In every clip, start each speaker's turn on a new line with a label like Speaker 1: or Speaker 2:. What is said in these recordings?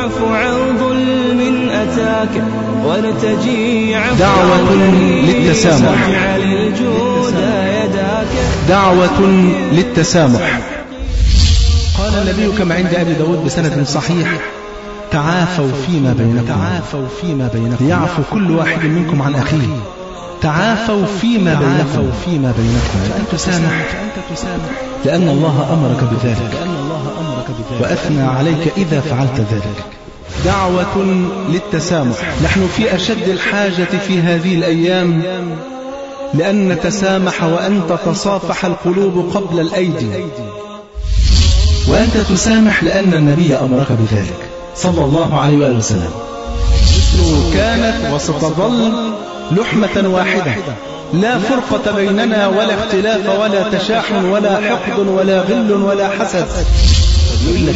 Speaker 1: واعف عن ظلم أتاك وارتجي عفوا
Speaker 2: دعوة للتسامح. دعوة للتسامح. قال النبي كما عند أبي داود بسند صحيح: تعافوا فيما بينكم ليعفو كل واحد منكم عن أخيه. تعافوا فيما بينكم فأن تسامح لأن الله أمرك بذلك وأثنى عليك إذا فعلت ذلك. دعوة للتسامح. نحن في أشد الحاجة في هذه الأيام لأن نتسامح وأن تتصافح القلوب قبل الأيدي، وأنت تسامح لأن النبي أمرك بذلك صلى الله عليه وآله وسلم. كانت وستظل لحمة واحدة، لا فرقة بيننا ولا اختلاف ولا تشاحن ولا حقد ولا غل ولا حسد. يقول لك: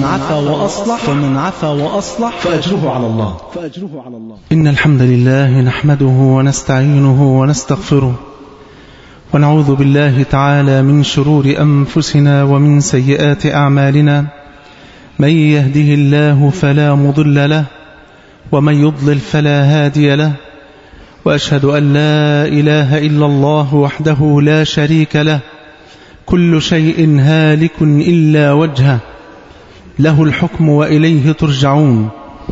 Speaker 2: فمن عفا وأصلح فأجره على الله. إن الحمد لله نحمده ونستعينه ونستغفره ونعوذ بالله تعالى من شرور أنفسنا ومن سيئات أعمالنا. من يهده الله فلا مضل له ومن يضلل فلا هادي له، وأشهد أن لا إله إلا الله وحده لا شريك له، كل شيء هالك إلا وجهه، له الحكم وإليه ترجعون.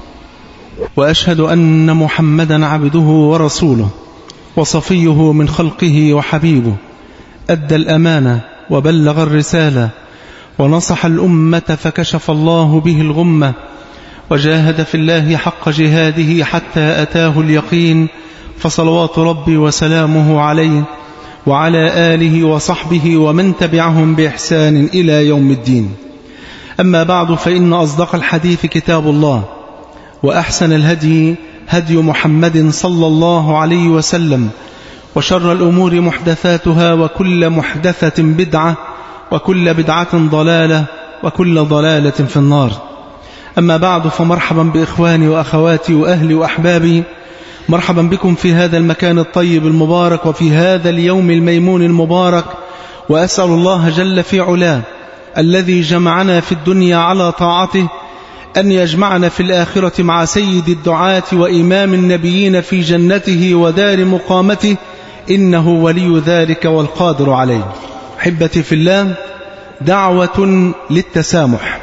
Speaker 2: وأشهد أن محمدا عبده ورسوله وصفيه من خلقه وحبيبه، أدى الأمانة وبلغ الرسالة ونصح الأمة فكشف الله به الغمة، وجاهد في الله حق جهاده حتى أتاه اليقين، فصلوات ربي وسلامه عليه وعلى آله وصحبه ومن تبعهم بإحسان إلى يوم الدين. أما بعد، فإن أصدق الحديث كتاب الله، وأحسن الهدي هدي محمد صلى الله عليه وسلم، وشر الأمور محدثاتها، وكل محدثة بدعة، وكل بدعة ضلالة، وكل ضلالة في النار. أما بعد، فمرحبا بإخواني وأخواتي وأهلي وأحبابي، مرحبا بكم في هذا المكان الطيب المبارك وفي هذا اليوم الميمون المبارك. وأسأل الله جل في علاه الذي جمعنا في الدنيا على طاعته أن يجمعنا في الآخرة مع سيد الدعاة وإمام النبيين في جنته ودار مقامته، إنه ولي ذلك والقادر عليه. أحبتي في الله، دعوة للتسامح.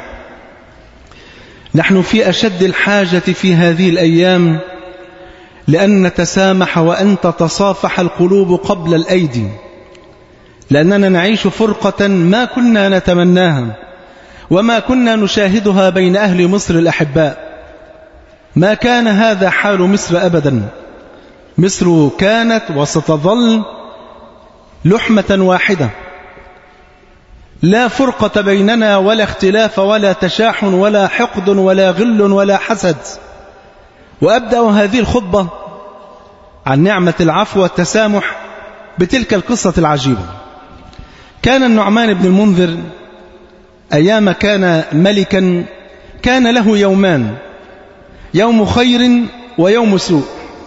Speaker 2: نحن في أشد الحاجة في هذه الأيام لأن نتسامح وأن تتصافح القلوب قبل الأيدي، لأننا نعيش فرقة ما كنا نتمناها وما كنا نشاهدها بين أهل مصر الأحباء. ما كان هذا حال مصر أبدا. مصر كانت وستظل لحمة واحدة، لا فرقة بيننا ولا اختلاف ولا تشاحن ولا حقد ولا غل ولا حسد. وأبدأ هذه الخطبة عن نعمة العفو والتسامح بتلك القصة العجيبة. كان النعمان بن المنذر أيام كان ملكا، كان له يومان، يوم خير ويوم سوء.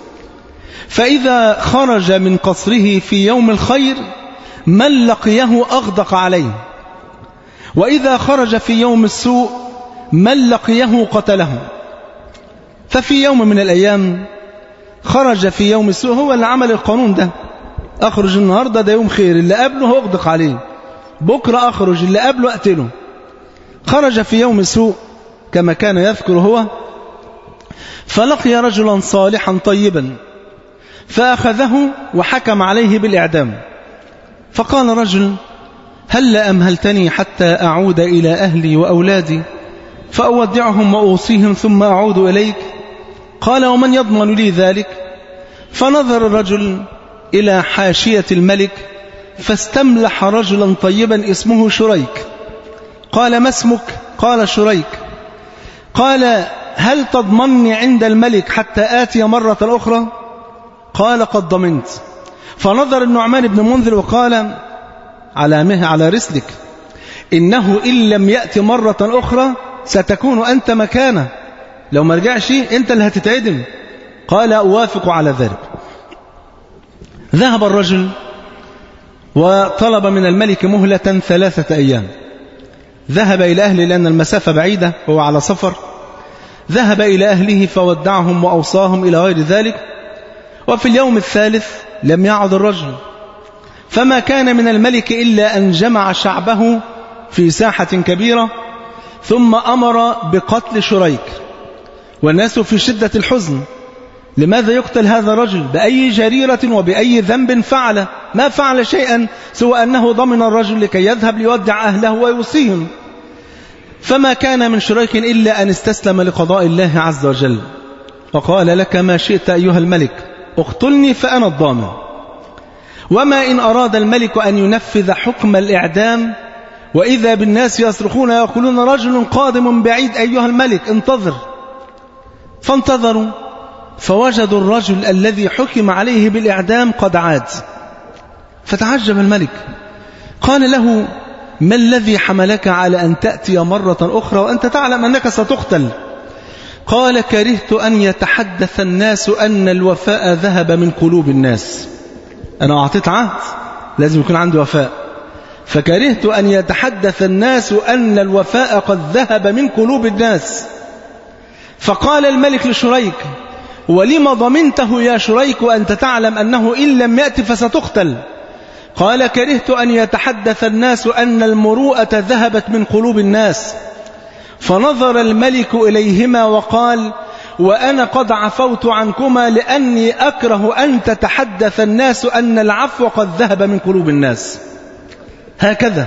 Speaker 2: فإذا خرج من قصره في يوم الخير من لقيه أغدق عليه، وإذا خرج في يوم السوء من لقيه قتله. ففي يوم من الأيام خرج في يوم السوء، هو اللي عمل القانون ده، أخرج النهاردة ده يوم خير، اللي قبله أغدق عليه، بكرة أخرج اللي قبله أقتله. خرج في يوم السوء كما كان يذكر هو، فلقي رجلا صالحا طيبا فأخذه وحكم عليه بالإعدام. فقال رجل: هل أمهلتني حتى أعود إلى أهلي وأولادي فأودعهم وأوصيهم ثم أعود إليك؟ قال: ومن يضمن لي ذلك؟ فنظر الرجل إلى حاشية الملك فاستملح رجلا طيبا اسمه شريك. قال: ما اسمك؟ قال: شريك. قال: هل تضمنني عند الملك حتى آتي مرة أخرى؟ قال: قد ضمنت. فنظر النعمان بن منذر وقال: على رسلك، إنه إن لم يأتي مرة أخرى ستكون أنت مكانه، لو ما رجعش أنت اللي هتتعدم. قال: أوافق على ذلك. ذهب الرجل وطلب من الملك مهلة 3 أيام. ذهب إلى أهله لأن المسافة بعيدة وهو على سفر. ذهب إلى أهله فودعهم وأوصاهم إلى غير ذلك. وفي اليوم الثالث لم يعد الرجل، فما كان من الملك إلا أن جمع شعبه في ساحة كبيرة، ثم أمر بقتل شريك، والناس في شدة الحزن. لماذا يقتل هذا الرجل؟ بأي جريرة وبأي ذنب فعل؟ ما فعل شيئا سوى أنه ضمن الرجل لكي يذهب ليودع أهله ويوصيهم. فما كان من شريك إلا أن استسلم لقضاء الله عز وجل، وقال لك ما شئت أيها الملك، اقتلني فأنا الضامن. وما إن أراد الملك أن ينفذ حكم الإعدام وإذا بالناس يصرخون يقولون رجل قادم بعيد أيها الملك انتظر. فانتظروا فوجدوا الرجل الذي حكم عليه بالإعدام قد عاد، فتعجب الملك، قال له ما الذي حملك على أن تأتي مرة أخرى وأنت تعلم أنك ستقتل؟ قال كرهت أن يتحدث الناس أن الوفاء ذهب من قلوب الناس. أنا أعطيت عهد لازم يكون عندي وفاء، فكرهت أن يتحدث الناس أن الوفاء قد ذهب من قلوب الناس. فقال الملك لشريك ولما ضمنته يا شريك وأنت تعلم أنه إن لم يأتي فستقتل؟ قال كرهت أن يتحدث الناس أن المروءة ذهبت من قلوب الناس. فنظر الملك إليهما وقال وأنا قد عفوت عنكما لأني أكره أن تتحدث الناس أن العفو قد ذهب من قلوب الناس. هكذا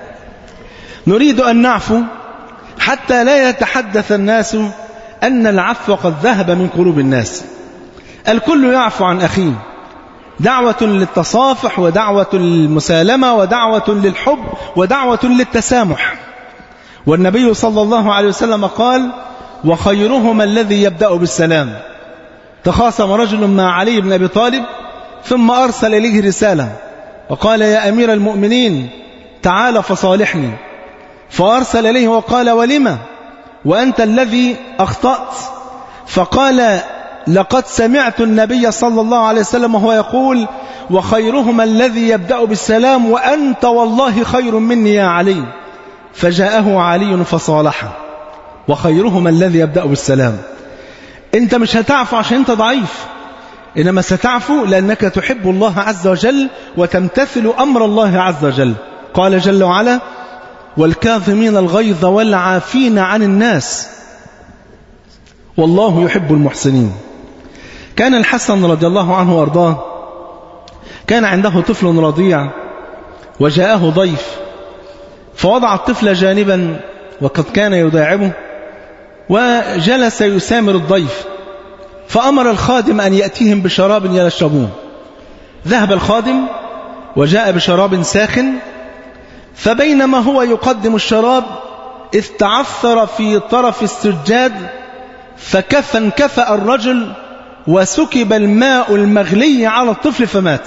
Speaker 2: نريد أن نعفو حتى لا يتحدث الناس أن العفو قد ذهب من قلوب الناس. الكل يعفو عن أخيه، دعوة للتصافح ودعوة للمسالمة ودعوة للحب ودعوة للتسامح. والنبي صلى الله عليه وسلم قال وخيرهما الذي يبدأ بالسلام. تخاصم رجل مع علي بن أبي طالب ثم أرسل إليه رسالة وقال يا أمير المؤمنين تعال فصالحني، فأرسل إليه وقال ولما وأنت الذي أخطأت؟ فقال لقد سمعت النبي صلى الله عليه وسلم وهو يقول وخيرهما الذي يبدأ بالسلام وأنت والله خير مني يا علي. فجاءه علي فصالحه، وخيرهما الذي يبدأ بالسلام. انت مش هتعفو عشان انت ضعيف، إنما ستعفو لأنك تحب الله عز وجل وتمتثل أمر الله عز وجل. قال جل وعلا والكاظمين الغيظ والعافين عن الناس والله يحب المحسنين. كان الحسن رضي الله عنه وارضاه كان عنده طفل رضيع وجاءه ضيف، فوضع الطفل جانبا وقد كان يداعبه وجلس يسامر الضيف، فأمر الخادم أن يأتيهم بشراب يشربون. ذهب الخادم وجاء بشراب ساخن، فبينما هو يقدم الشراب إذ تعثر في طرف السجاد فانكفأ الرجل وسكب الماء المغلي على الطفل فمات.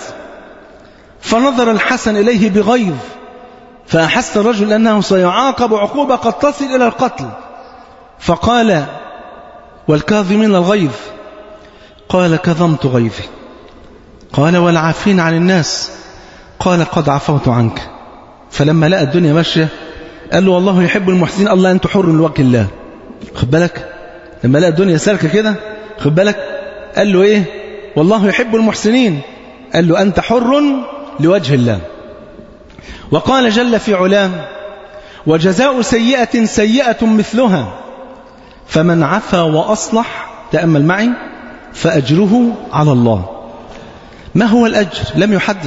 Speaker 2: فنظر الحسن إليه بغيظ، فأحس الرجل أنه سيعاقب عقوبة قد تصل إلى القتل، فقال والكاظمين الغيظ؟ قال كظمت غيظي. قال والعافين عن الناس؟ قال قد عفوت عنك. فلما لقى الدنيا ماشية قال له والله يحب المحسنين، الله أنت حر لوجه الله. خد بالك لما لقى الدنيا سالكة كده، خد بالك قال له إيه؟ والله يحب المحسنين. قال له أنت حر لوجه الله. وقال جل في علاه وجزاء سيئة سيئة مثلها فمن عفا وأصلح، تأمل معي، فأجره على الله. ما هو الأجر؟ لم يحدد.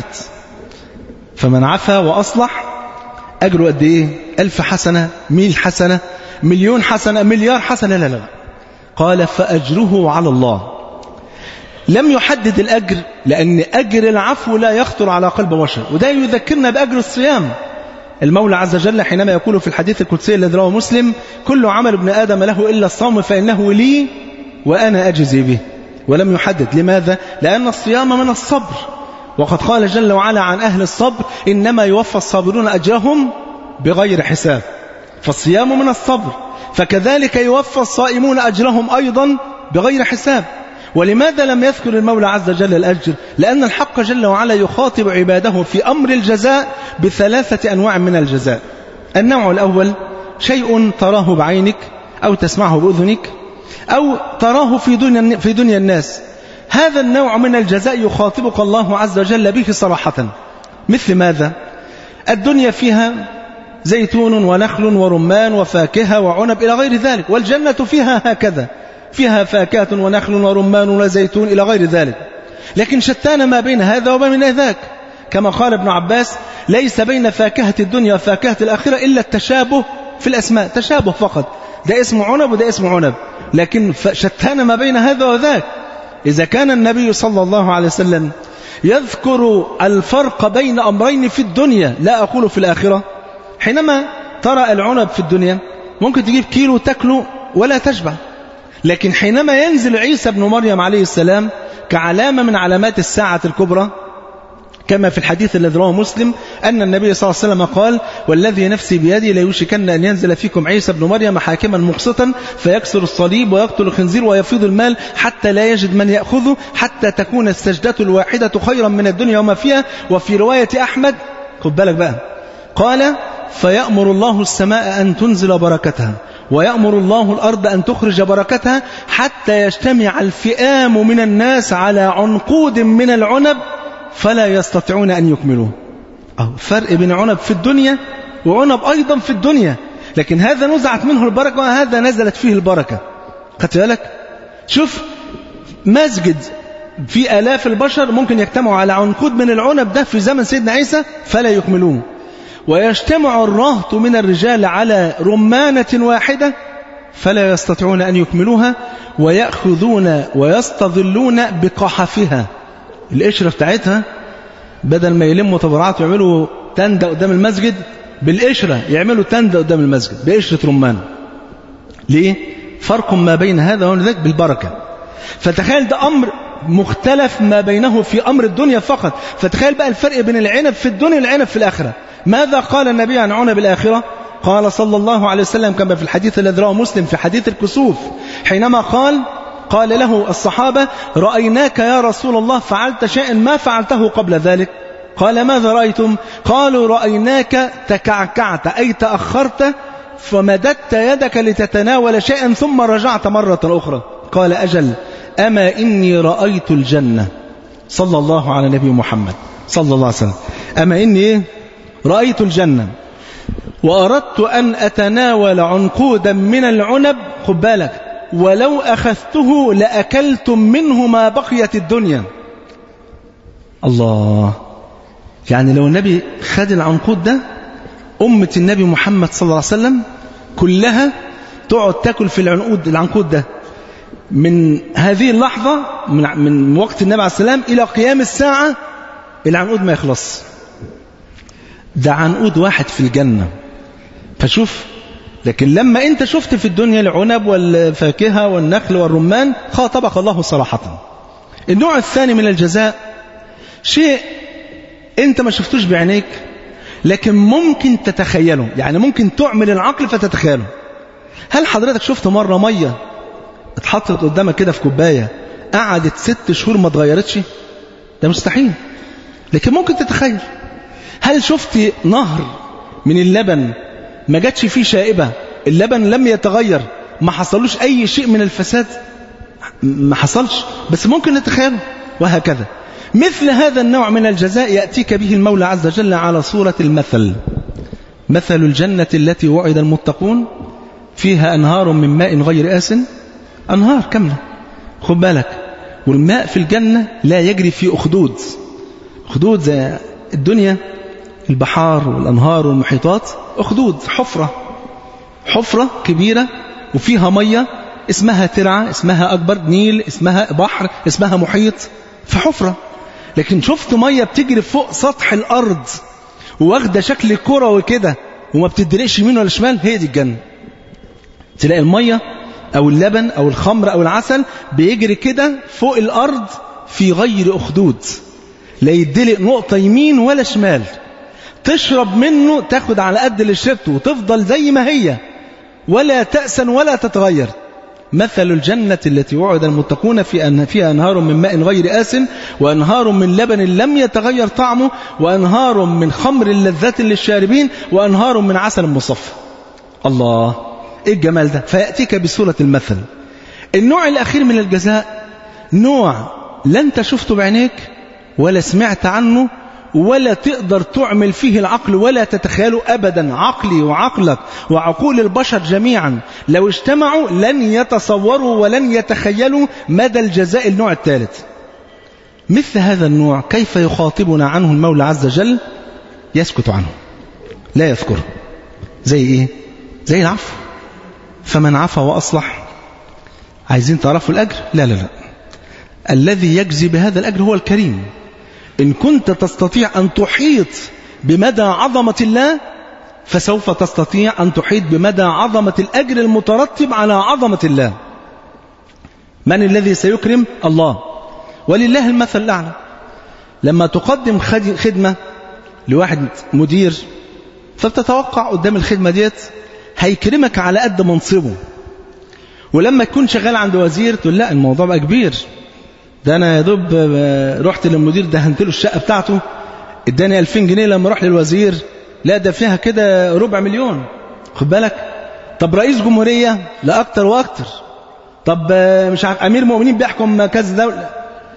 Speaker 2: فمن عفا وأصلح أجره قد إيه؟ 1000 حسنة، 100 حسنة، 1,000,000 حسنة، مليار حسنة؟ لا. قال فأجره على الله. لم يحدد الأجر لأن أجر العفو لا يخطر على قلب بشر. وده يذكرنا بأجر الصيام. المولى عز وجل حينما يقول في الحديث القدسي الذي رواه مسلم كل عمل ابن آدم له إلا الصوم فإنه لي وأنا أجزي به. ولم يحدد. لماذا؟ لأن الصيام من الصبر، وقد قال جل وعلا عن أهل الصبر إنما يوفى الصابرون أجرهم بغير حساب. فالصيام من الصبر، فكذلك يوفى الصائمون أجرهم أيضا بغير حساب. ولماذا لم يذكر المولى عز وجل الأجر؟ لأن الحق جل وعلا يخاطب عباده في أمر الجزاء ب3 أنواع من الجزاء. النوع الأول شيء تراه بعينك أو تسمعه بأذنك أو تراه في دنيا الناس. هذا النوع من الجزاء يخاطبك الله عز وجل به صراحة. مثل ماذا؟ الدنيا فيها زيتون ونخل ورمان وفاكهة وعنب إلى غير ذلك، والجنة فيها هكذا، فيها فاكهة ونخل ورمان وزيتون إلى غير ذلك، لكن شتان ما بين هذا وما بين ذاك. كما قال ابن عباس: ليس بين فاكهة الدنيا وفاكهة الآخرة إلا التشابه في الأسماء، تشابه فقط، ده اسمه عنب وده اسمه عنب، لكن شتان ما بين هذا وذاك. إذا كان النبي صلى الله عليه وسلم يذكر الفرق بين أمرين في الدنيا، لا أقول في الآخرة، حينما ترى العنب في الدنيا ممكن تجيب كيلو تاكله ولا تشبع، لكن حينما ينزل عيسى بن مريم عليه السلام كعلامة من علامات الساعة الكبرى، كما في الحديث الذي رواه مسلم أن النبي صلى الله عليه وسلم قال: والذي نفسي بيدي ليوشكن أن ينزل فيكم عيسى بن مريم حاكما مقسطا فيكسر الصليب ويقتل الخنزير ويفيض المال حتى لا يجد من يأخذه، حتى تكون السجدة الواحدة خيرا من الدنيا وما فيها. وفي رواية أحمد، خد بالك بقى، قال: فيأمر الله السماء أن تنزل بركتها ويأمر الله الأرض أن تخرج بركتها حتى يجتمع الفئام من الناس على عنقود من العنب فلا يستطيعون أن يكملوه. فرق بين عنب في الدنيا وعنب أيضا في الدنيا، لكن هذا نزعت منه البركة وهذا نزلت فيه البركة. خدت بالك؟ شوف مسجد في آلاف البشر ممكن يجتمعوا على عنقود من العنب ده في زمن سيدنا عيسى فلا يكملوه، ويجتمع الرهط من الرجال على رمانة واحدة فلا يستطيعون أن يكملوها، ويأخذون ويستظلون بقحفها، القشرة بتاعتها، بدل ما يلموا تبرعات ويعملوا تندة قدام المسجد، بالقشرة يعملوا تندة قدام المسجد بقشرة رمان. ليه؟ فرق ما بين هذا وذاك بالبركة. فتخيل ده أمر مختلف ما بينه في أمر الدنيا فقط، فتخيل بقى الفرق بين العنب في الدنيا والعنب في الآخرة. ماذا قال النبي عن عنب الآخرة؟ قال صلى الله عليه وسلم كما في الحديث الذي رواه مسلم في حديث الكسوف، حينما قال له الصحابة: رأيناك يا رسول الله فعلت شيئا ما فعلته قبل ذلك. قال: ماذا رأيتم؟ قالوا: رأيناك تكعكعت، أي تأخرت، فمددت يدك لتتناول شيئا ثم رجعت مرة أخرى. قال: أجل، أما إني رأيت الجنة. صلى الله على نبي محمد صلى الله عليه وسلم. أما إني رأيت الجنة وأردت أن أتناول عنقودا من العنب، خد بالك، ولو أخذته لأكلتم منه ما بقيت الدنيا. الله، يعني لو النبي خد العنقود ده، أمة النبي محمد صلى الله عليه وسلم كلها تقعد تاكل في العنقود ده من هذه اللحظة، من وقت النبي عليه السلام إلى قيام الساعة، العنقود ما يخلص. ده عنقود واحد في الجنة. فشوف، لكن لما انت شفت في الدنيا العنب والفاكهة والنخل والرمان خاطبك الله صراحة. النوع الثاني من الجزاء شيء انت ما شفتوش بعينيك لكن ممكن تتخيله، يعني ممكن تعمل العقل فتتخيله. هل حضرتك شفت مرة مية اتحطت قدامك كده في كوباية قعدت 6 شهور ما اتغيرتش؟ ده مستحيل، لكن ممكن تتخيل. هل شفت نهر من اللبن ما جاتش فيه شائبة، اللبن لم يتغير، ما حصلوش أي شيء من الفساد؟ ما حصلش، بس ممكن نتخيله. وهكذا مثل هذا النوع من الجزاء يأتيك به المولى عز وجل على صورة المثل. مثل الجنة التي وعد المتقون فيها أنهار من ماء غير آسن، أنهار كاملة، خد بالك. والماء في الجنة لا يجري في أخدود زي الدنيا، البحار والأنهار والمحيطات أخدود، حفرة كبيرة وفيها مية، اسمها ترعة، اسمها أكبر نيل، اسمها بحر، اسمها محيط، في حفرة. لكن شفت مية بتجري فوق سطح الأرض واخدة شكل كرة وكده وما بتدرقش يمين ولا شمال، هي دي الجنة. تلاقي المية أو اللبن أو الخمر أو العسل بيجري كده فوق الأرض في غير أخدود، لا يدلق نقطة يمين ولا شمال، تشرب منه تاخد على قد اللي شربته وتفضل زي ما هي ولا تأسن ولا تتغير. مثل الجنة التي وعد المتقون فيها أنهار من ماء غير آسن وأنهار من لبن لم يتغير طعمه وأنهار من خمر لذة للشاربين وأنهار من عسل مصفى. الله، إيه الجمال ده؟ فيأتيك بسورة المثل. النوع الأخير من الجزاء نوع لا أنت شفته بعينيك ولا سمعت عنه ولا تقدر تعمل فيه العقل ولا تتخيله أبدا. عقلي وعقلك وعقول البشر جميعا لو اجتمعوا لن يتصوروا ولن يتخيلوا مدى الجزاء النوع الثالث. مثل هذا النوع كيف يخاطبنا عنه المولى عز وجل؟ يسكت عنه، لا يذكره. زي إيه؟ زي العفو. فمن عفا وأصلح. عايزين تعرفوا الأجر؟ لا لا لا، الذي يجزي بهذا الأجر هو الكريم. إن كنت تستطيع أن تحيط بمدى عظمة الله فسوف تستطيع أن تحيط بمدى عظمة الأجر المترتب على عظمة الله. من الذي سيكرم؟ الله، ولله المثل الأعلى. لما تقدم خدمة لواحد مدير فبتتوقع قدام الخدمة ديت هيكرمك على قد منصبه، ولما تكون شغال عند وزير تقول لا الموضوع بقى كبير، ده أنا يا دوب رحت للمدير دهنت له الشقة بتاعته اداني 2000 جنيه، لما اروح للوزير لا ده فيها كده 250,000. خد بالك. طب رئيس جمهورية لا أكتر وأكتر. طب مش عارف أمير مؤمنين بيحكم كذا دولة.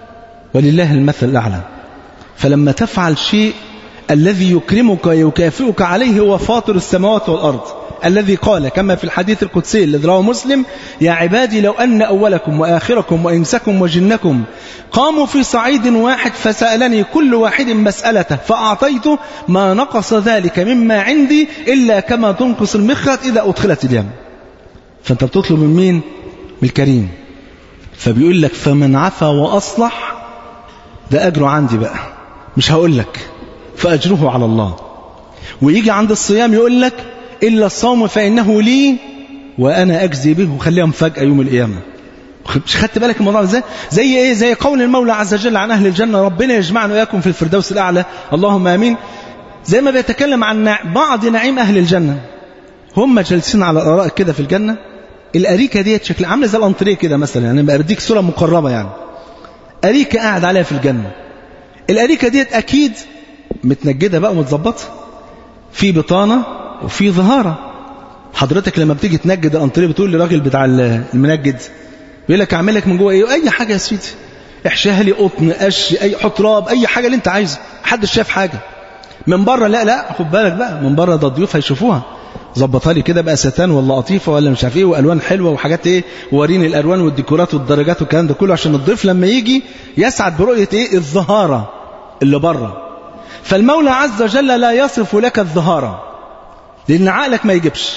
Speaker 2: ولله المثل الأعلى. فلما تفعل شيء الذي يكرمك ويكافئك عليه هو فاطر السماوات والأرض، الذي قال كما في الحديث القدسي الذي رواه مسلم: يا عبادي لو أن أولكم وآخركم وإنسكم وجنكم قاموا في صعيد واحد فسألني كل واحد مسألته فأعطيته ما نقص ذلك مما عندي إلا كما تنقص المخرط إذا أدخلت اليم. فأنت بتطلب من مين؟ من الكريم. فبيقول لك فمن عفا وأصلح ده أجره عندي بقى، مش هقول لك، فأجره على الله. ويجي عند الصيام يقول لك إلا الصوم فإنه لي وأنا أجزي به، وخليها مفاجأة يوم القيامة. مش خدت بالك الموضوع ازاي؟ زي ايه؟ زي قول المولى عز وجل عن أهل الجنة: ربنا يجمعنا وإياكم في الفردوس الأعلى، اللهم آمين. زي ما بيتكلم عن بعض نعيم أهل الجنة، هم جالسين على الأرائك كده في الجنة. الأريكة ديت شكلها عامله زي الأنطريه كده مثلا، يعني بديك صورة مقربة، يعني أريكة قاعد عليها في الجنة. الأريكة ديت أكيد متنجدة بقى ومتظبطة، في بطانة وفي ظهارة. حضرتك لما بتيجي تنجد الأنطريه بتقول للراجل بتاع المنجد، بيقول لك اعمل لك من جوه ايه؟ اي حاجه يا سيدي، احشيها لي قطن، قش، اي حط راب، اي حاجه اللي انت عايزها. محدش شاف حاجه من بره. لا خد بالك بقى، من بره ده الضيوف هيشوفوها. ظبطها لي كده بقى ستان ولا قطيفه ولا مش عارف ايه، والوان حلوه وحاجات ايه، ووريني الالوان والديكورات والدرجات والكلام ده كله، عشان الضيف لما يجي يسعد برؤيه ايه؟ الظهاره اللي بره. فالمولى عز وجل لا يصف لك الظهاره لان عقلك ما يجيبش،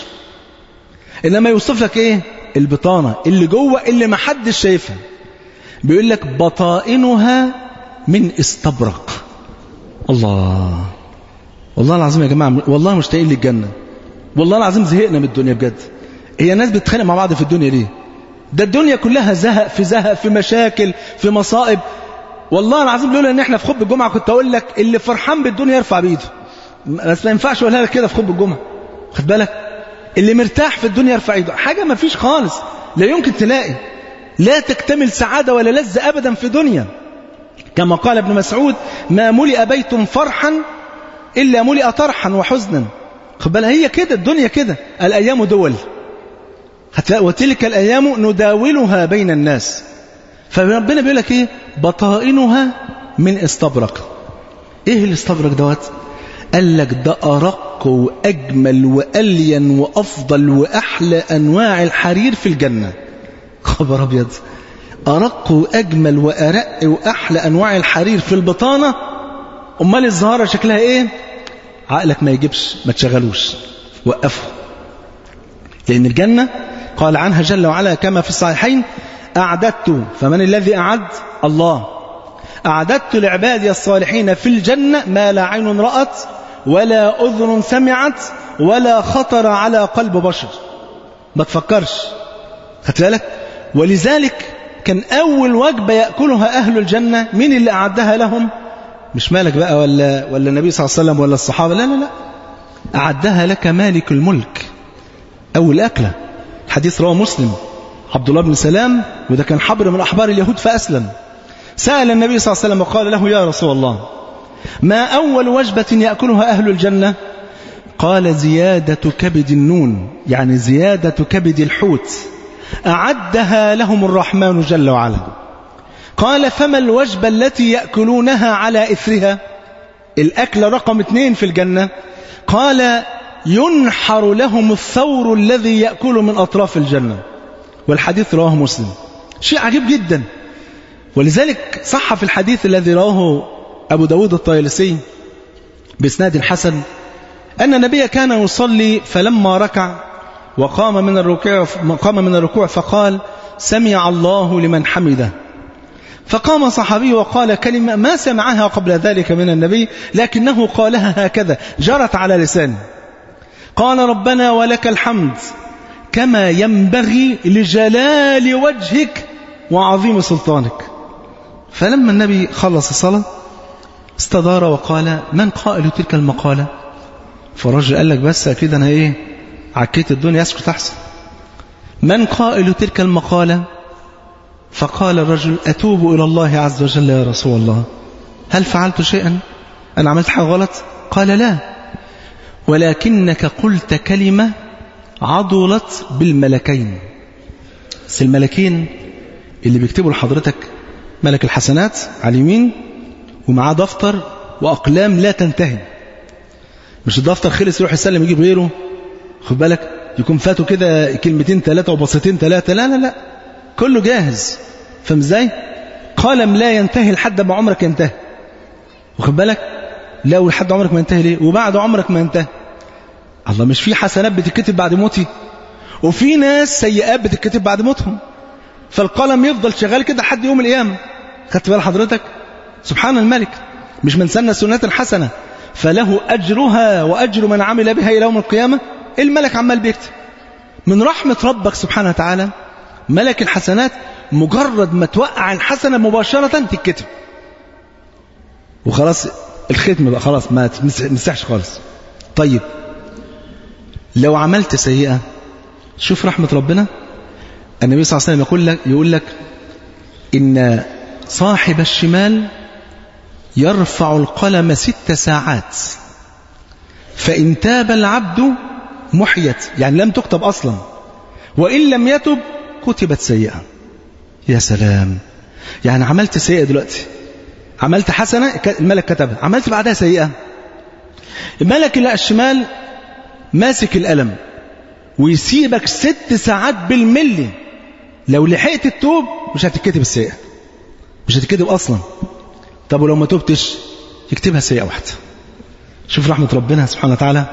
Speaker 2: انما يوصف لك ايه؟ البطانة اللي جوه اللي ما حدش شايفها. بيقول لك بطائنها من استبرق. الله، والله العظيم يا جماعة، والله مشتاقين للجنة، والله العظيم زهقنا من الدنيا بجد. هي الناس بتتخانق مع بعض في الدنيا ليه؟ ده الدنيا كلها زهق في زهق، في مشاكل، في مصائب. والله العظيم لولا ان احنا في خطبة الجمعة كنت اقول لك اللي فرحان بالدنيا يرفع بايده، بس ما ينفعش ولا لك كده في خطبة الجمعة. خد بالك، اللي مرتاح في الدنيا يرفع ايده. حاجة ما فيش خالص، لا يمكن تلاقي، لا تكتمل سعادة ولا لذة أبدا في دنيا. كما قال ابن مسعود: ما ملئ بيت فرحا إلا ملئ طرحا وحزنا. خد بالك، هي كده الدنيا كده، الأيام دول، وتلك الأيام نداولها بين الناس. فربنا بيقول لك إيه؟ بطائنها من استبرق. إيه الاستبرق دوت؟ قال لك ده أرق وأجمل وألين وأفضل وأحلى أنواع الحرير في الجنة. خبر أبيض، أرق وأجمل وأرق وأحلى أنواع الحرير في البطانة. أمال الزهارة شكلها إيه؟ عقلك ما يجيبش، ما تشغلوش، وقفه. لأن الجنة قال عنها جل وعلا كما في الصحيحين: أعددت. فمن الذي أعد؟ الله. أعددت لعبادي الصالحين في الجنة ما لا عين رأت ولا أذن سمعت ولا خطر على قلب بشر. ما تفكرش. خدت بالك؟ ولذلك كان أول وجبة يأكلها أهل الجنة مين اللي أعدها لهم؟ مش مالك بقى ولا النبي صلى الله عليه وسلم ولا الصحابة، لا، أعدها لك مالك الملك. أول أكلة. حديث رواه مسلم، عبد الله بن سلام، وده كان حبر من أحبار اليهود فأسلم. سأل النبي صلى الله عليه وسلم وقال له: يا رسول الله، ما أول وجبة يأكلها أهل الجنة؟ قال: زيادة كبد النون، يعني زيادة كبد الحوت أعدها لهم الرحمن جل وعلا. قال فما الوجبة التي يأكلونها على إثرها؟ الأكل رقم 2 في الجنة. قال ينحر لهم الثور الذي يأكل من أطراف الجنة. والحديث رواه مسلم. شيء عجيب جدا. ولذلك صح في الحديث الذي رواه أبو داود الطيالسي بإسناد حسن أن النبي كان يصلي فلما ركع وقام من الركوع فقال سمع الله لمن حمده. فقام صحابي وقال كلمة ما سمعها قبل ذلك من النبي لكنه قالها هكذا جرت على لسانه. قال ربنا ولك الحمد كما ينبغي لجلال وجهك وعظيم سلطانك. فلما النبي خلص الصلاة استدار وقال من قائل تلك المقالة؟ فالرجل قال لك بس أكيد أنا عكيت الدنيا اسكت أحسن. من قائل تلك المقالة؟ فقال الرجل أتوب إلى الله عز وجل يا رسول الله. هل فعلت شيئا؟ أنا عملت حاجة غلط؟ قال لا، ولكنك قلت كلمة عضلت بالملكين. بس الملكين اللي بيكتبوا لحضرتك ملك الحسنات على اليمين ومعاه دفتر وأقلام لا تنتهي. مش الدفتر خلص يروح يسلم يجيب غيره، خد بالك يكون فاتوا كده كلمتين 3 وبسطتين 3. لا لا لا، كله جاهز. فهم ازاي؟ قلم لا ينتهي لحد ما عمرك ينتهي، واخد بالك؟ لو لحد عمرك ما ينتهي ليه؟ وبعد عمرك ما ينتهي. الله، مش في حسنات بتتكتب بعد موتي وفي ناس سيئات بتتكتب بعد موتهم، فالقلم يفضل شغال كده لحد يوم القيامة. خدت بال حضرتك؟ سبحان الملك. مش من سن سنة حسنة فله أجرها وأجر من عمل بها إلى يوم القيامة. الملك عمال بيكتب. من رحمة ربك سبحانه وتعالى ملك الحسنات مجرد ما توقع الحسنة مباشرة تتكتب وخلاص، الختم بقى خلاص ما تمسحش خالص. طيب لو عملت سيئة، شوف رحمة ربنا. النبي صلى الله عليه وسلم يقول لك إن صاحب الشمال يرفع القلم 6 ساعات فإن تاب العبد محيت، يعني لم تكتب أصلا، وإن لم يتب كتبت سيئة. يا سلام، يعني عملت سيئة دلوقتي، عملت حسنة الملك كتبها، عملت بعدها سيئة، الملك اللي الشمال ماسك القلم ويسيبك 6 ساعات بالملي. لو لحقت التوب مش هتكتب السيئة، مش هتكتب أصلا. طب ولو ما توبتش يكتبها سيئة واحدة. شوف رحمة ربنا سبحانه وتعالى.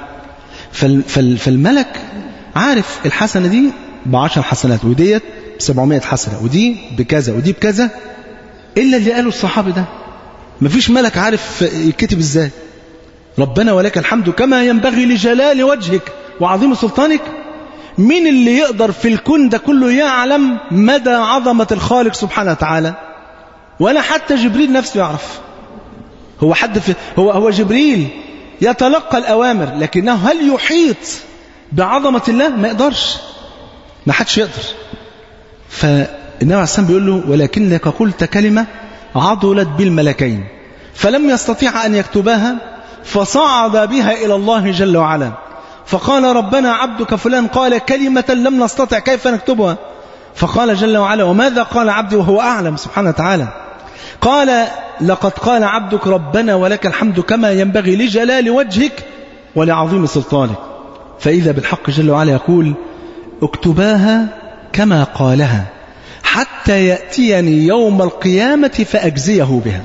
Speaker 2: فالملك عارف الحسنة دي ب10 حسنات وديت ب700 حسنة ودي بكذا ودي بكذا، إلا اللي قاله الصحابي ده. مفيش ملك عارف يكتب ازاي. ربنا ولك الحمد كما ينبغي لجلال وجهك وعظيم سلطانك. مين اللي يقدر في الكون ده كله يعلم مدى عظمة الخالق سبحانه وتعالى؟ ولا حتى جبريل نفسه يعرف. هو حد هو جبريل يتلقى الأوامر، لكنه هل يحيط بعظمة الله؟ ما يقدرش، ما حدش يقدر. فالنبي عليه السلام بيقول له ولكنك قلت كلمة عضلت بالملكين فلم يستطيع أن يكتباها فصعد بها إلى الله جل وعلا فقال ربنا عبدك فلان قال كلمة لم نستطع كيف نكتبها؟ فقال جل وعلا وماذا قال عبدي وهو أعلم سبحانه وتعالى؟ قال لقد قال عبدك ربنا ولك الحمد كما ينبغي لجلال وجهك ولعظيم سلطانك. فإذا بالحق جل وعلا يقول اكتباها كما قالها حتى يأتيني يوم القيامة فأجزيه بها.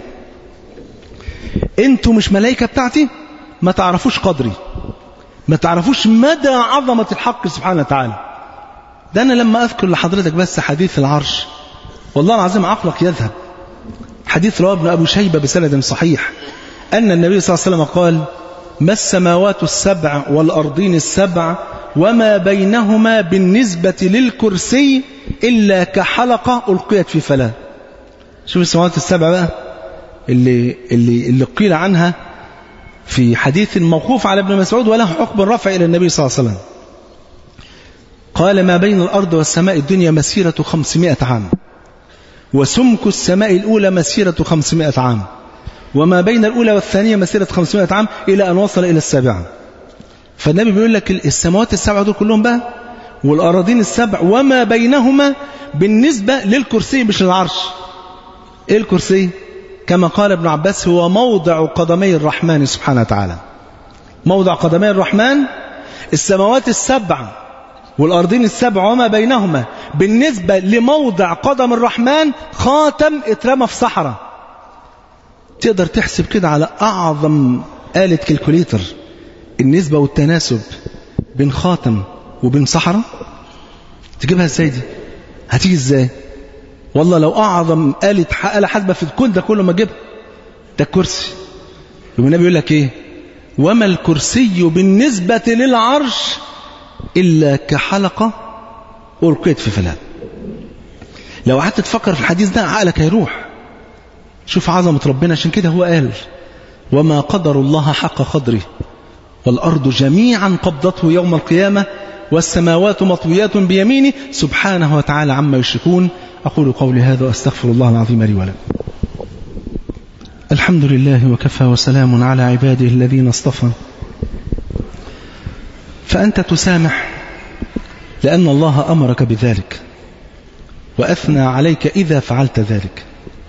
Speaker 2: انتوا مش ملائكة بتاعتي، ما تعرفوش قدري، ما تعرفوش مدى عظمة الحق سبحانه وتعالى. ده أنا لما أذكر لحضرتك بس حديث العرش والله العظيم عقلك يذهب. حديث رواه ابن أبي شيبة بسند صحيح أن النبي صلى الله عليه وسلم قال ما السماوات السبع والأرضين السبع وما بينهما بالنسبة للكرسي إلا كحلقة ألقيت في فلاة. شوف السماوات السبع بقى اللي قيل عنها في حديث موقوف على ابن مسعود وله حكم الرفع إلى النبي صلى الله عليه وسلم. قال ما بين الأرض والسماء الدنيا مسيرة 500 عام وسمك السماء الأولى مسيرة 500 عام وما بين الأولى والثانية مسيرة 500 عام إلى أن وصل إلى السابعة. فالنبي بيقول لك السماوات السبعة دول كلهم بقى والأراضين السبع وما بينهما بالنسبة للكرسي مش للعرش. إيه الكرسي؟ كما قال ابن عباس هو موضع قدمي الرحمن سبحانه وتعالى. موضع قدمي الرحمن السماوات السبع والأرضين السبع وما بينهما بالنسبة لموضع قدم الرحمن خاتم اترمى في صحراء. تقدر تحسب كده على أعظم آلة كالكوليتر النسبة والتناسب بين خاتم وبين صحراء؟ تجيبها ازاي دي؟ هتيجي ازاي؟ والله لو أعظم آلة حاسبة في الكون ده كله ما جيبها. ده الكرسي. والنبي يقول لك ايه؟ وما الكرسي بالنسبة للعرش إلا كحلقة ألقيت في فلاة. لو قعدت تفكر في الحديث ده عقلك هيروح. شوف عظمة ربنا. عشان كده هو قال وما قدر الله حق قدره والأرض جميعا قبضته يوم القيامة والسماوات مطويات بيمينه سبحانه وتعالى عما يشركون. أقول قولي هذا وأستغفر الله العظيم لي ولكم. الحمد لله وكفى وسلام على عباده الذين اصطفى. فأنت تسامح لأن الله أمرك بذلك وأثنى عليك إذا فعلت ذلك،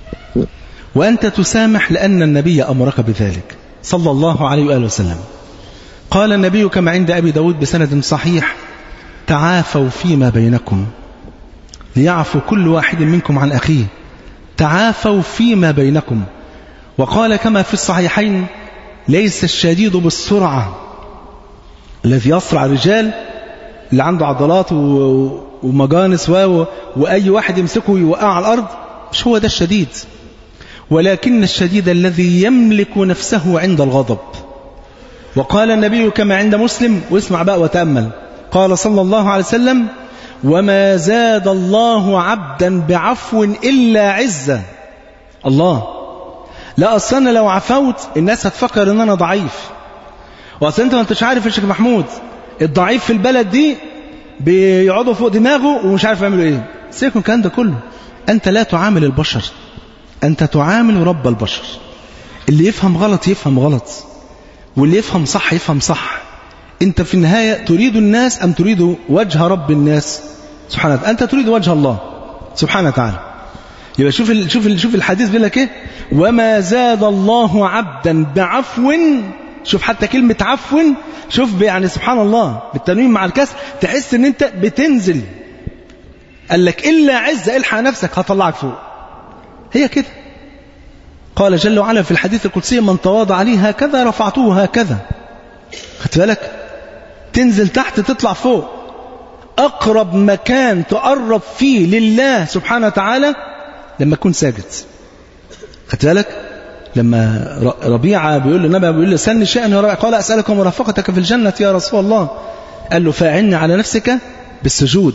Speaker 2: وأنت تسامح لأن النبي أمرك بذلك صلى الله عليه وآله وسلم. قال النبي كما عند أبي داود بسند صحيح تعافوا فيما بينكم ليعفو كل واحد منكم عن أخيه. تعافوا فيما بينكم. وقال كما في الصحيحين ليس الشديد بالسرعة الذي يصرع الرجال اللي عنده عضلات ومجانس وأي واحد يمسكه يوقع على الأرض، مش هو ده الشديد، ولكن الشديد الذي يملك نفسه عند الغضب. وقال النبي كما عند مسلم، واسمع بقى وتأمل، قال صلى الله عليه وسلم وما زاد الله عبدا بعفو إلا عزة. الله لا أصلا لو عفوت الناس هتفكر ان انا ضعيف، واصلا انت ما انتش عارف يا شيخ محمود الضعيف في البلد دي بيقعدوا فوق دماغه ومش عارف يعملوا ايه. سيكون الكلام ده كله انت لا تعامل البشر، انت تعامل رب البشر. اللي يفهم غلط يفهم غلط، واللي يفهم صح يفهم صح. انت في النهاية تريد الناس ام تريد وجه رب الناس سبحانه وتعالى؟ انت تريد وجه الله سبحانه وتعالى. يبقى شوف الحديث بيقول لك ايه؟ وما زاد الله عبدا بعفو. شوف حتى كلمة عفو، شوف يعني سبحان الله بالتنوين مع الكسر تحس ان انت بتنزل. قال لك الا عزة، الحق نفسك هطلعك فوق. هي كده. قال جل وعلا في الحديث القدسي من تواضع لي هكذا رفعته هكذا. خدت بالك؟ تنزل تحت تطلع فوق. أقرب مكان تقرب فيه لله سبحانه وتعالى لما تكون ساجد. خدت بالك؟ لما ربيعة بيقول للنبي، بيقول له سلني شيئا يا ربيعة، قال أسألك مرافقتك في الجنة يا رسول الله. قال له فأعني على نفسك بالسجود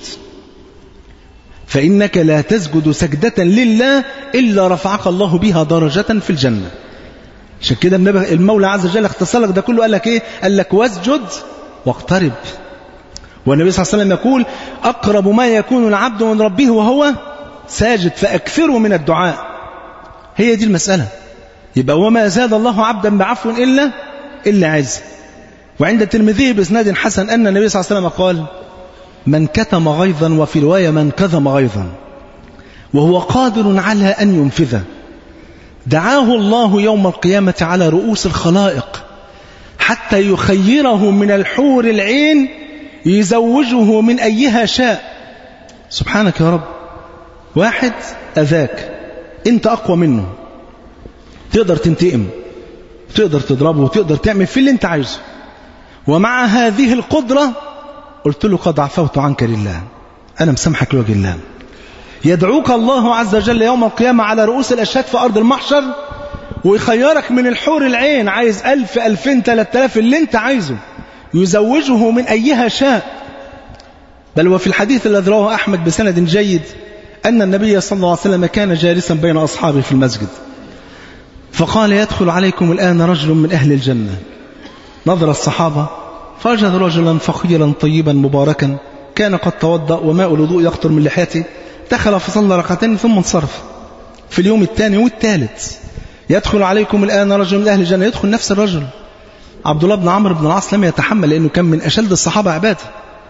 Speaker 2: فإنك لا تسجد سجدة لله إلا رفعك الله بها درجة في الجنة. عشان كده المولى عز وجل اختصر لك ده كله. قال لك ايه؟ قال لك واسجد واقترب. والنبي صلى الله عليه وسلم يقول أقرب ما يكون العبد من ربه وهو ساجد فأكثروا من الدعاء. هي دي المسألة. يبقى وما زاد الله عبدا بعفو إلا عز. وعند الترمذي بإسناد حسن أن النبي صلى الله عليه وسلم قال من كتم غيظا، وفي رواية من كظم غيظا وهو قادر على أن ينفذه دعاه الله يوم القيامة على رؤوس الخلائق حتى يخيره من الحور العين يزوجه من أيها شاء. سبحانك يا رب. واحد أذاك، أنت أقوى منه، تقدر تنتقم، تقدر تضربه، تقدر تعمل في اللي أنت عايزه، ومع هذه القدرة قلت له قد عفوت عنك لله، أنا مسامحك لوجه الله. يدعوك الله عز وجل يوم القيامة على رؤوس الأشهاد في أرض المحشر ويخيرك من الحور العين، عايز 1000 2000 3000 اللي أنت عايزه، يزوجه من أيها شاء. بل وفي الحديث الذي رواه أحمد بسند جيد أن النبي صلى الله عليه وسلم كان جالسا بين أصحابه في المسجد فقال يدخل عليكم الآن رجل من أهل الجنة. نظر الصحابة فوجد رجلا فخيرا طيبا مباركا كان قد توضأ وماء الوضوء يقطر من لحيته، دخل فصلى ركعتين ثم انصرف. في اليوم الثاني والثالث يدخل عليكم الآن رجل من أهل الجنة، يدخل نفس الرجل. عبد الله بن عمرو بن العاص لم يتحمل لأنه كان من أشد الصحابة عبادة،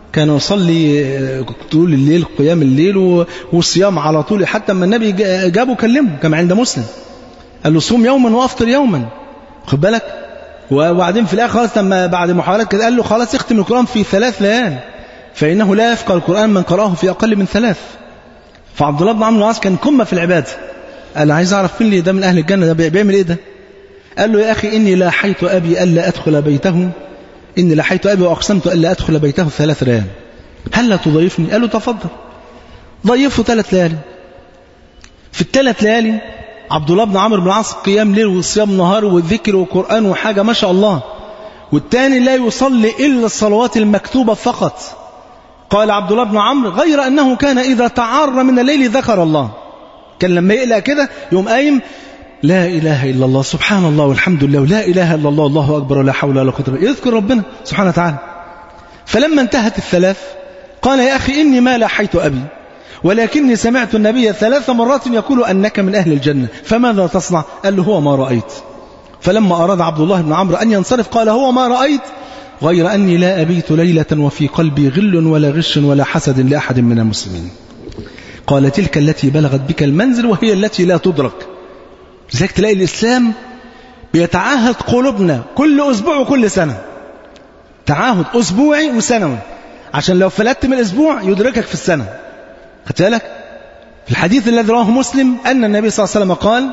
Speaker 2: كان يصلي طول الليل قيام الليل والصيام على طول، حتى لما النبي جابه كلمه كما عند مسلم قال له صوم يوما وافطر يوما، خد بالك. وبعدين في الاخر خلاص لما بعد محاولات كده قال له خلاص اختم القرآن في 3 ليال فإنه لا يفقه القرآن من قرأه في أقل من 3. فعبد الله بن عمرو بن العاص كان قمة في العبادة. قال عايز أعرف مين اللي ده من أهل الجنة، ده بيعمل إيه ده؟ قال له يا أخي إني لاحيت أبي ألا أدخل بيته، إني لاحيت أبي وأقسمت ألا أدخل بيته 3 ليال، هل لا تضيفني؟ قال له تفضل. ضيفه 3 ليالي. في ال3 ليالي عبد الله بن عمرو بن العاص قيام ليل وصيام نهار والذكر وقرآن وحاجة ما شاء الله، والتاني لا يصلي إلا الصلوات المكتوبة فقط. قال عبد الله بن عمرو غير أنه كان إذا تعار من الليل ذكر الله، كان لما يقلق كده يوم قايم لا إله إلا الله سبحان الله والحمد لله ولا إله إلا الله الله أكبر ولا حول ولا قوة إلا بالله، يذكر ربنا سبحانه وتعالى. فلما انتهت ال3 قال يا أخي إني ما لاحيت أبي ولكني سمعت النبي 3 مرات يقول أنك من أهل الجنة فماذا تصنع؟ قال له هو ما رأيت. فلما أراد عبد الله بن عمرو أن ينصرف قال هو ما رأيت غير أني لا أبيت ليلة وفي قلبي غل ولا غش ولا حسد لأحد من المسلمين. قال تلك التي بلغت بك المنزل وهي التي لا تدرك. لذلك تلاقي الإسلام بيتعاهد قلوبنا كل أسبوع وكل سنة، تعاهد أسبوعي وسنوي، عشان لو فلتت من الأسبوع يدركك في السنة. خدت بالك؟ في الحديث الذي رواه مسلم أن النبي صلى الله عليه وسلم قال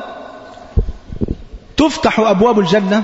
Speaker 2: تفتح أبواب الجنة،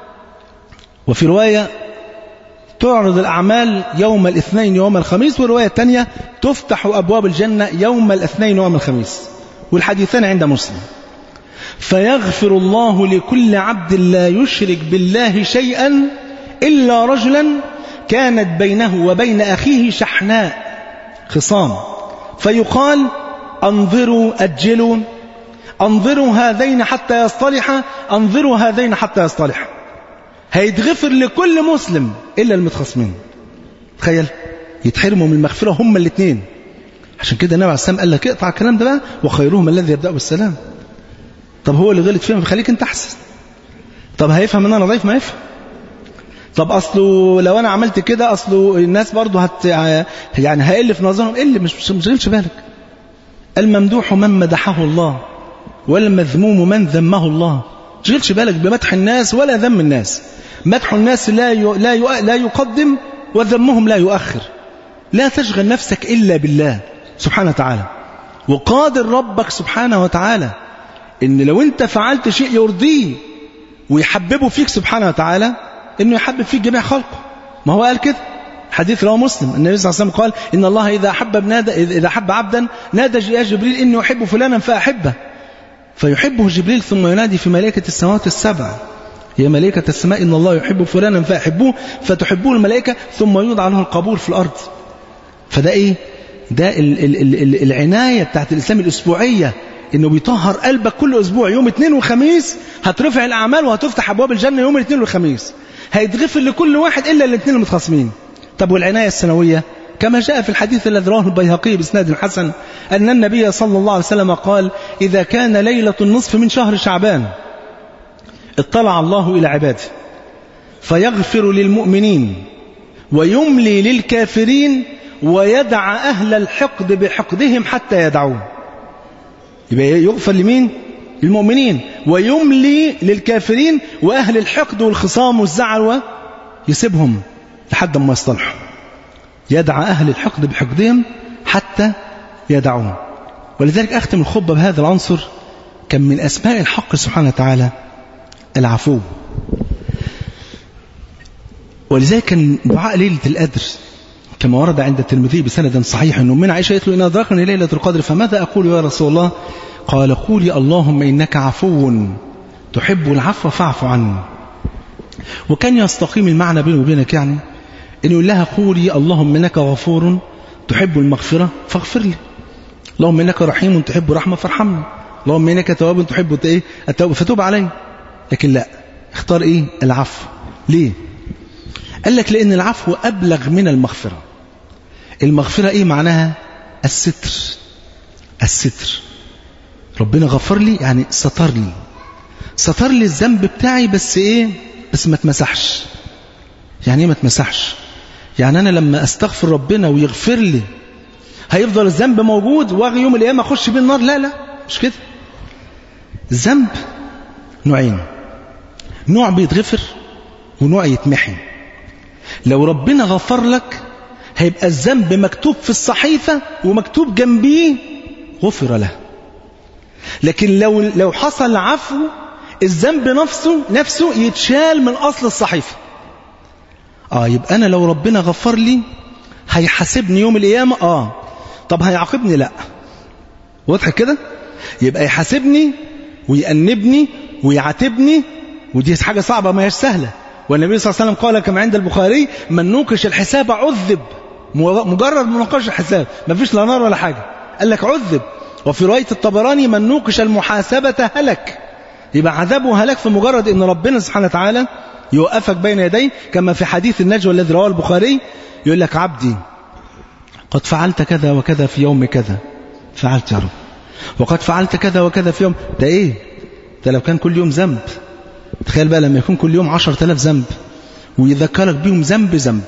Speaker 2: وفي رواية تعرض الأعمال يوم الاثنين يوم الخميس، ورواية تانية تفتح أبواب الجنة يوم الاثنين يوم الخميس، والحديثان عند مسلم. فيغفر الله لكل عبد لا يشرك بالله شيئا إلا رجلا كانت بينه وبين أخيه شحناء خصام، فيقال انظروا أجلوا، انظروا هذين حتى يصطلحا، انظروا هذين حتى يصطلحا. هيتغفر لكل مسلم إلا المتخاصمين. تخيل يتحرموا من المغفرة هم الاثنين. عشان كده النبي عليه السلام قال لك اقطع الكلام ده بقى، وخيرهم الذي يبدأ بالسلام. طب هو اللي غلط فيهم خليك انت احسن. طب هيفهم ان انا ضعيف؟ ما يفهم. طب اصله لو انا عملت كده اصله الناس برضه يعني هيقل في نظرهم. اللي مش شغلش بالك. الممدوح من مدحه الله والمذموم من ذمه الله. شغلش بالك بمدح الناس ولا ذم الناس. مدح الناس لا يقدم، وذمهم لا يؤخر. لا تشغل نفسك إلا بالله سبحانه وتعالى. وقادر ربك سبحانه وتعالى إن لو أنت فعلت شيء يرضيه ويحببه فيك سبحانه وتعالى إنه يحبب فيك جميع خلقه. ما هو قال كده حديث رواه مسلم، النبي صلى الله عليه وسلم قال إن الله إذا أحب عبدا نادى يا جبريل إني أحب فلانا فأحبه، فيحبه جبريل ثم ينادي في ملائكة السماوات السبع يا ملائكة السماء إن الله يحب فلانا فأحبوه، فتحبوه الملائكة ثم يوضع له القبول في الأرض. فده إيه؟ ده العناية بتاعت الإسلام الأسبوعية، إنه بيطهر قلبك كل أسبوع. يوم اثنين وخميس هترفع الأعمال وهتفتح أبواب الجنة يوم الاثنين والخميس، هيتغفر لكل واحد إلا الاثنين المتخاصمين. طب والعناية السنوية؟ كما جاء في الحديث الذي رواه البيهقي بإسناد حسن أن النبي صلى الله عليه وسلم قال إذا كان ليلة النصف من شهر شعبان اطلع الله إلى عباده فيغفر للمؤمنين ويملي للكافرين ويدع أهل الحقد بحقدهم حتى يدعوه. يبقى يغفر لمين؟ للمؤمنين، ويملي للكافرين وأهل الحقد والخصام والزعل ويسيبهم لحد ما يصطلحوا. يدع أهل الحقد بحقدهم حتى يدعوه. ولذلك أختم الخطبة بهذا العنصر. كان من أسماء الحق سبحانه وتعالى العفو. ولذلك كان دعاء ليلة القدر كما ورد عند الترمذي بسند صحيح أن أمنا عائشة قالت له إن أدركني ليلة القدر فماذا أقول يا رسول الله؟ قال قولي اللهم إنك عفو تحب العفو فاعف عني. وكان يستقيم المعنى بينه وبينك، يعني إنه يقول لها قولي اللهم إنك غفور تحب المغفرة فاغفر لي، اللهم إنك رحيم تحب رحمة فارحمني، اللهم إنك تواب تحب التوبة فتوب علي. لكن لا، اختار إيه؟ العفو. ليه؟ قال لك لأن العفو أبلغ من المغفرة. المغفرة إيه معناها؟ الستر. الستر، ربنا غفر لي يعني ستر لي الذنب بتاعي، بس إيه؟ بس ما تمسحش. يعني إيه ما تمسحش؟ يعني أنا لما أستغفر ربنا ويغفر لي هيفضل الذنب موجود واجي يوم القيامة أخش بيه النار؟ لا لا، مش كده. الذنب نوعين، نوع بيتغفر ونوع يتمحي. لو ربنا غفر لك هيبقى الذنب مكتوب في الصحيفة ومكتوب جنبيه غفر له. لكن لو حصل عفو الذنب نفسه يتشال من أصل الصحيفة. يبقى أنا لو ربنا غفر لي هيحاسبني يوم القيامة. طب هيعاقبني؟ لا. واضح كده؟ يبقى يحاسبني ويأنبني ويعاتبني، ودي حاجة صعبة ما هيش سهلة. والنبي صلى الله عليه وسلم قال كما عند البخاري: من نوقش الحساب عذب. مجرد مناقشة الحساب، ما فيش لا نار ولا حاجة، قال لك عذب. وفي رواية الطبراني: من نوقش المحاسبة هلك. يبقى عذابه هلك في مجرد ان ربنا سبحانه وتعالى يوقفك بين يديه، كما في حديث النجوى الذي رواه البخاري، يقول لك: عبدي قد فعلت كذا وكذا في يوم كذا. فعلت يا رب. وقد فعلت كذا وكذا في يوم. ده ايه ده؟ لو كان كل يوم ذنب، تخيل بقى لما يكون كل يوم 10,000 ذنب ويذكرك بيهم ذنب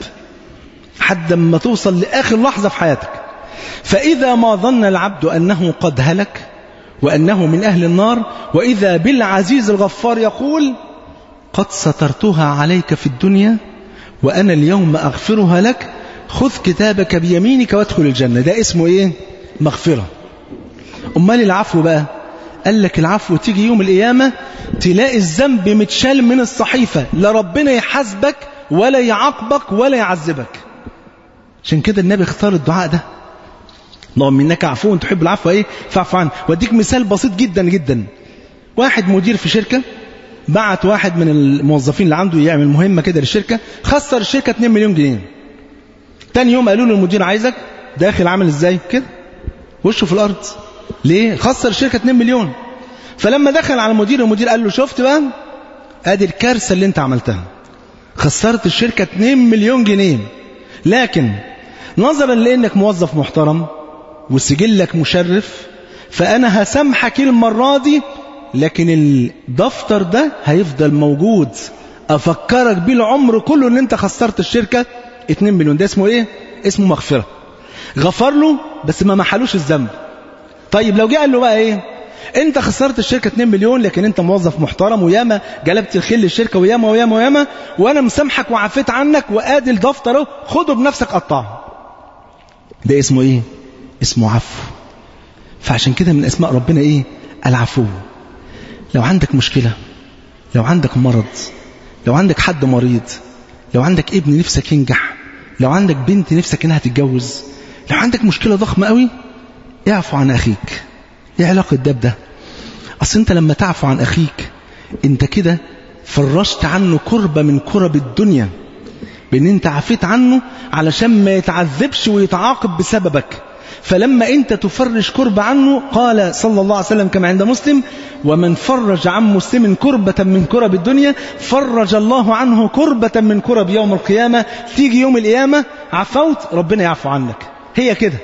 Speaker 2: حتى ما توصل لآخر لحظة في حياتك. فإذا ما ظن العبد أنه قد هلك وأنه من أهل النار، وإذا بالعزيز الغفار يقول: قد سترتها عليك في الدنيا وأنا اليوم أغفرها لك، خذ كتابك بيمينك وادخل الجنة. ده اسمه إيه؟ مغفرة. أمال العفو بقى؟ قال لك العفو تيجي يوم القيامة تلاقي الذنب متشال من الصحيفة، لا ربنا يحاسبك ولا يعاقبك ولا يعذبك. عشان كده النبي اختار الدعاء ده: اللهم إنك عفو تحب العفو فاعف عنه. واديك مثال بسيط جدا جدا. واحد مدير في شركة بعت واحد من الموظفين اللي عنده يعمل مهمة كده للشركة، خسر الشركة 2 مليون جنيه. تاني يوم قالوا له المدير عايزك، داخل عامل ازاي كده؟ وشه في الأرض. ليه؟ خسر الشركة 2 مليون. فلما دخل على المدير قال له: شفت بقى؟ ادي الكارثة اللي انت عملتها، خسرت الشركة 2 مليون جنيه. لكن نظرا لانك موظف محترم وسجلك مشرف، فانا هسامحك المرة دي، لكن الدفتر ده هيفضل موجود افكرك بيه العمر كله ان انت خسرت الشركة 2 مليون. ده اسمه ايه؟ اسمه مغفرة. غفر له بس ما محلوش الذنب. طيب لو جه قال له بقى ايه؟ انت خسرت الشركة 2 مليون، لكن انت موظف محترم وياما جلبت الخيل للشركة وياما وياما وياما، وانا مسامحك وعفيت عنك، وادي الدفتر اهو، خده بنفسك قطعه. ده اسمه ايه؟ اسمه عفو. فعشان كده من اسماء ربنا ايه؟ العفو. لو عندك مشكلة، لو عندك مرض، لو عندك حد مريض، لو عندك ابن نفسك ينجح، لو عندك بنت نفسك انها تتجوز، لو عندك مشكلة ضخمة قوي، اعفو عن اخيك. ايه علاقة ده بده؟ اصل انت لما تعفو عن اخيك انت كده فرشت عنه كربة من كرب الدنيا، بان انت عفيت عنه علشان ما يتعذبش ويتعاقب بسببك. فلما انت تفرج كرب عنه، قال صلى الله عليه وسلم كما عند مسلم: ومن فرج عن مسلم كربة من كرب الدنيا فرج الله عنه كربة من كرب يوم القيامة. تيجي يوم القيامة عفوت، ربنا يعفو عنك. هي كده.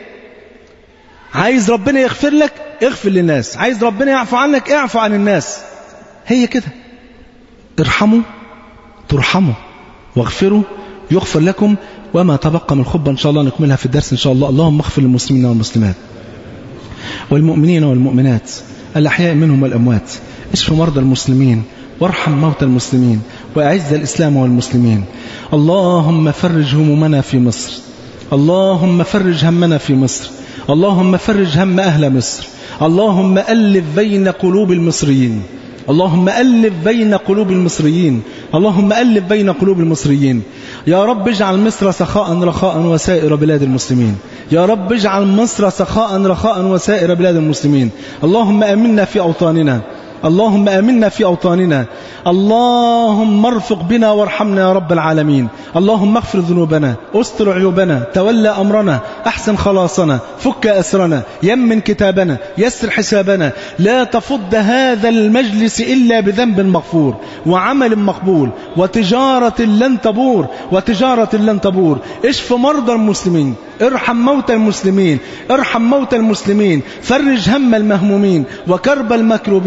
Speaker 2: عايز ربنا يغفر لك، اغفر للناس. عايز ربنا يعفو عنك، اعفو عن الناس. هي كده. ارحموا ترحموا، واغفروا يغفر لكم. وما تبقى من خطبة إن شاء الله نكملها في الدرس إن شاء الله. اللهم اغفر للمسلمين والمسلمات والمؤمنين والمؤمنات الأحياء منهم والأموات. اشف مرضى المسلمين وارحم موتى المسلمين وأعز الإسلام والمسلمين. اللهم فرج همومنا في مصر. اللهم فرج همنا في مصر. اللهم فرج هم أهل مصر. اللهم ألف بين قلوب المصريين. اللهم ألف بين قلوب المصريين. اللهم ألف بين قلوب المصريين. يا رب اجعل مصر سخاء رخاء وسائر بلاد المسلمين. يا رب اجعل مصر سخاء رخاء وسائر بلاد المسلمين. اللهم آمنا في أوطاننا. اللهم آمنا في أوطاننا. اللهم ارفق بنا وارحمنا يا رب العالمين. اللهم اغفر ذنوبنا، استر عيوبنا، تولى أمرنا، أحسن خلاصنا، فك أسرنا، يمن كتابنا، يسر حسابنا. لا تفض هذا المجلس إلا بذنب مغفور وعمل مقبول وتجارة لن تبور وتجارة لن تبور. اشف مرضى المسلمين، ارحم موتى المسلمين، ارحم موتى المسلمين، فرج هم المهمومين وكرب المكروبين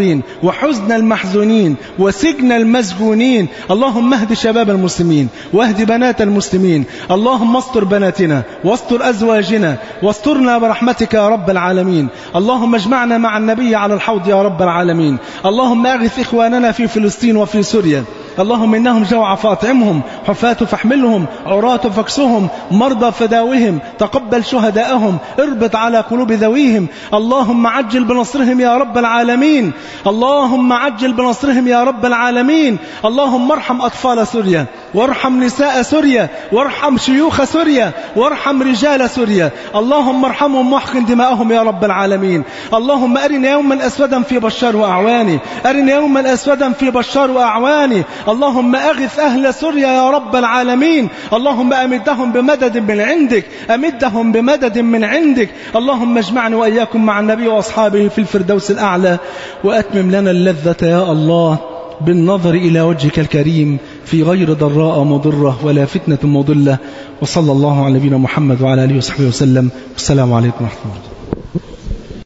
Speaker 2: وحزن المحزونين وسجن المسجونين. اللهم اهد شباب المسلمين واهد بنات المسلمين. اللهم استر بناتنا واستر أزواجنا واسترنا برحمتك يا رب العالمين. اللهم اجمعنا مع النبي على الحوض يا رب العالمين. اللهم اغث إخواننا في فلسطين وفي سوريا. اللهم إنهم جوع فاطعمهم، حفاة فاحملهم، عراة فاكسهم، مرضى فداوهم، تقبل شهداءهم، اربط على قلوب ذويهم. اللهم عجل بنصرهم يا رب العالمين. اللهم عجل بنصرهم يا رب العالمين. اللهم ارحم أطفال سوريا وارحم نساء سوريا وارحم شيوخ سوريا وارحم رجال سوريا. اللهم ارحمهم واحقن دماءهم يا رب العالمين. اللهم أرنا يوما أسودا في بشار وأعوانه، أرنا يوما أسودا في بشار وأعوانه. اللهم أغث أهل سوريا يا رب العالمين. اللهم أمدهم بمدد من عندك، أمدهم بمدد من عندك. اللهم اجمعنا وإياكم مع النبي وأصحابه في الفردوس الأعلى، وأتمم لنا اللذة يا الله بالنظر إلى وجهك الكريم في غير ضراء مضرة ولا فتنة مضلة. وصلى الله على نبينا محمد وعلى آله وصحبه وسلم. والسلام عليكم ورحمة الله.